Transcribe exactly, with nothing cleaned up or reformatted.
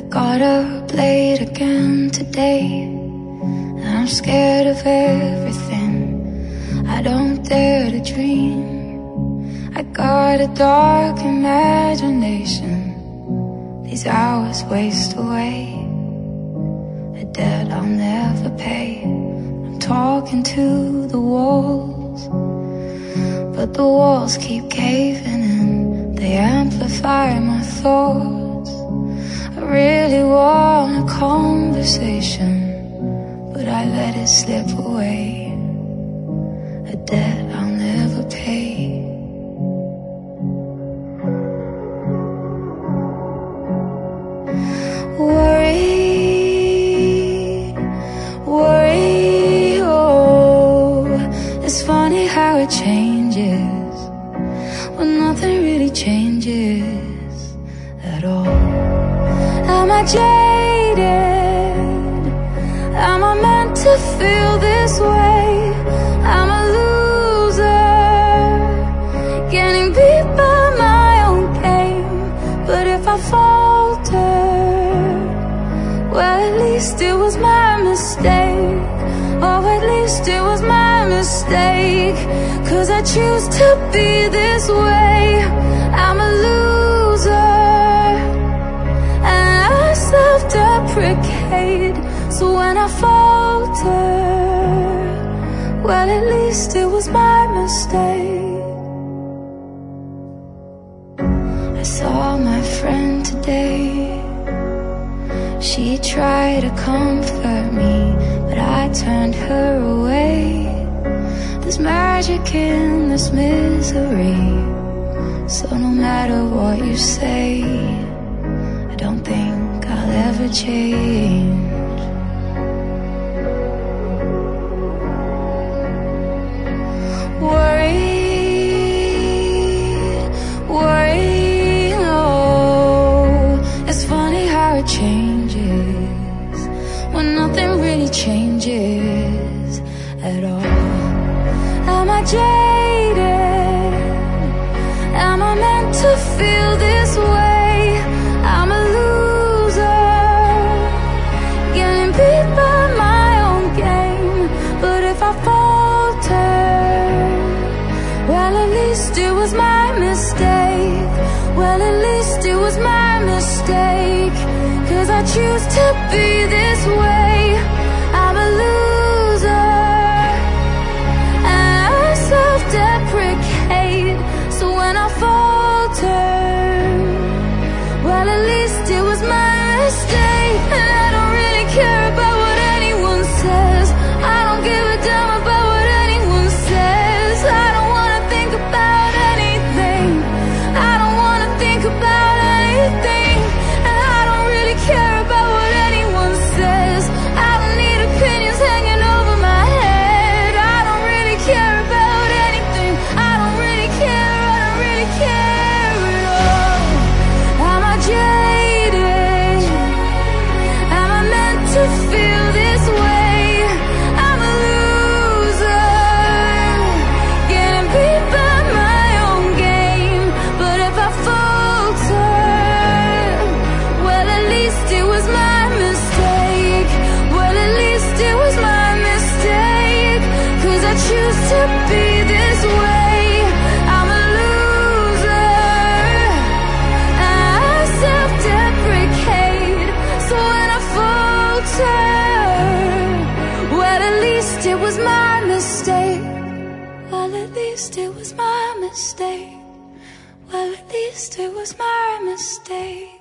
got up late again today, and I'm scared of everything. I don't dare to dream. I got a dark imagination. These hours waste away, a debt I'll never pay. I'm talking to the walls, but the walls keep caving in. They amplify my thoughts. I really want a conversation, but I let it slip away, a debt I'll never pay. Worry, worry, oh, it's funny how it changes when nothing really changes at all. Am I jaded? Am I meant to feel this way? I'm a loser, getting beat by my own game. But if I falter, well, at least it was my mistake. Oh, at least it was my mistake. 'Cause I choose to be this way. I'm a loser, and I self-deprecate. So when I falter, well, at least it was my mistake. I saw my friend today. She tried to comfort me, but I turned her away. There's magic in this misery, so no matter what you say, I don't think I'll ever change. Worry, worry, oh, it's funny how it changes when nothing really changes at all. Am I jaded? Am I meant to feel this way? I'm a loser, getting beat by my own game. But if I falter, well, at least it was my mistake. Well, at least it was my mistake. 'Cause I choose to be this way. I'm a loser, and I self-deprecate. So when I falter, well, at least it was my mistake. And I don't really care about what anyone says. I don't give a damn about what anyone says. I don't wanna think about anything. I don't wanna think about anything. And I don't really care about what anyone says. I don't need opinions hanging over my head. I don't really care about anything. I don't really care, I don't really care at all. Am I jaded? Am I meant to feel this way? I'm a loser, getting beat by my own game. But if I falter, well, at least it was my mistake. Well, at least it was my mistake. 'Cause I choose to be this way. I'm a loser, and I self-deprecate. So when I falter, well, at least it was my mistake. Well, at least it was my mistake. Well, at least it was my mistake.